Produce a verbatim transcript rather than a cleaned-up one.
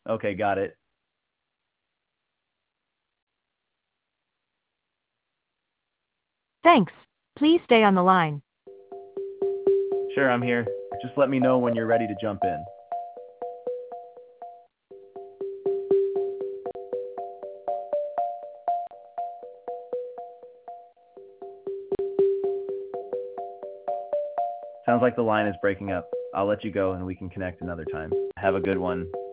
Okay, got it. Thanks. Please stay on the line. Sure, I'm here. Just let me know when you're ready to jump in. Sounds like the line is breaking up. I'll let you go and we can connect another time. Have a good one.